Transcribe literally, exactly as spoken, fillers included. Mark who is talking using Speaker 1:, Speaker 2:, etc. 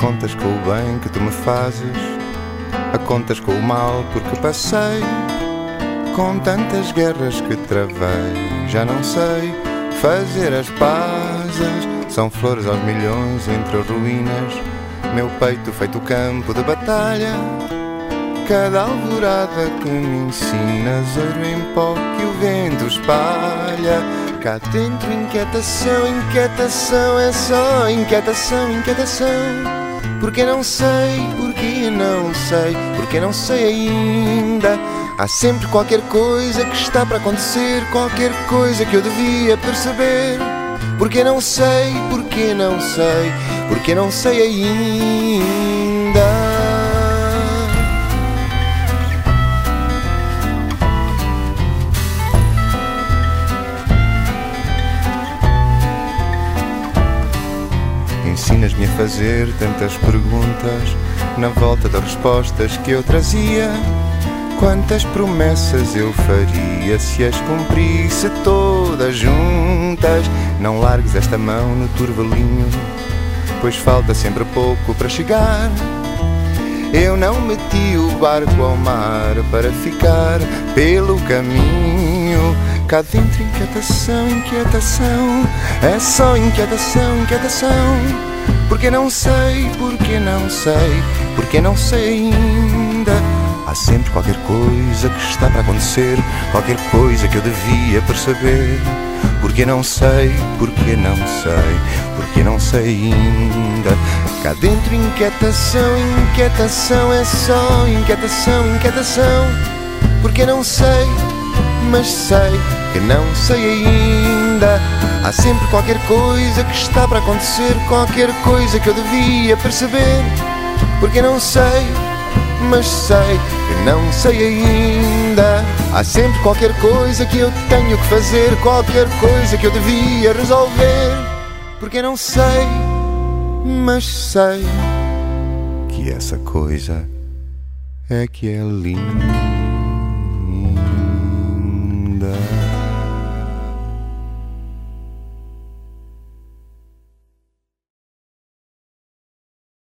Speaker 1: contas com o bem que tu me fazes, a contas com o mal porque passei, com tantas guerras que travei. Já não sei fazer as pazes, são flores aos milhões entre as ruínas, meu peito feito campo de batalha. Cada alvorada que me ensinas, ouro em pó que o vento espalha. Cá dentro inquietação, inquietação, é só inquietação, inquietação. Porque não sei, porque não sei, porque não sei ainda. Há sempre qualquer coisa que está para acontecer, qualquer coisa que eu devia perceber. Porque não sei, porque não sei, porque não sei ainda. Ensinas-me a fazer tantas perguntas na volta das respostas que eu trazia. Quantas promessas eu faria se as cumprisse todas juntas. Não largues esta mão no turvalinho, pois falta sempre pouco para chegar. Eu não meti o barco ao mar para ficar pelo caminho. Cá dentro inquietação, inquietação, é só inquietação, inquietação. Porque não sei, porque não sei, porque não sei ainda. Há sempre qualquer coisa que está para acontecer, qualquer coisa que eu devia perceber. Porque não sei, porque não sei, porque não sei ainda. Cá dentro inquietação, inquietação, é só inquietação, inquietação. Porque não sei, mas sei que não sei ainda. Há sempre qualquer coisa que está para acontecer, qualquer coisa que eu devia perceber. Porque não sei, mas sei que não sei ainda. Há sempre qualquer coisa que eu tenho que fazer, qualquer coisa que eu devia resolver. Porque não sei, mas sei que essa coisa é que é linda.